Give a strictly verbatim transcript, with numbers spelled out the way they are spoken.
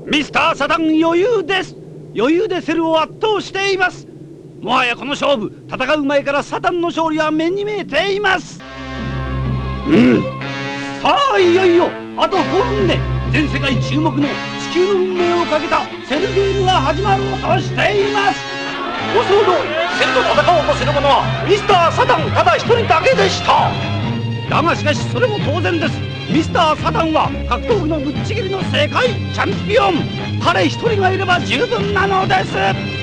ミスターサタン余裕です。余裕でセルを圧倒しています。もはやこの勝負、戦う前からサタンの勝利は目に見えています。うん、さあいよいよあとごふんで全世界注目の地球の運命をかけたセルゲームが始まろうとしています。予想通りセルと戦おうとする者はミスターサタンただ一人だけでした。だがしかしそれも当然です。ミスターサタンは格闘技のぶっちぎりの世界チャンピオン。彼一人がいれば十分なのです。